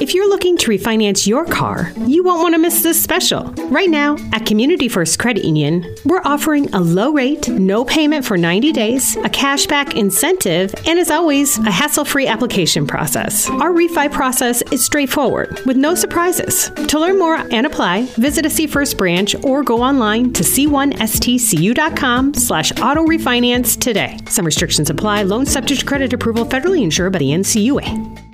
If you're looking to refinance your car, you won't want to miss this special. Right now, at Community First Credit Union, we're offering a low rate, no payment for 90 days, a cashback incentive, and as always, a hassle-free application process. Our refi process is straightforward, with no surprises. To learn more and apply, visit a C First branch or go online to c1stcu.com/auto refinance today. Some restrictions apply. Loan subject to credit approval, federally insured by the NCUA.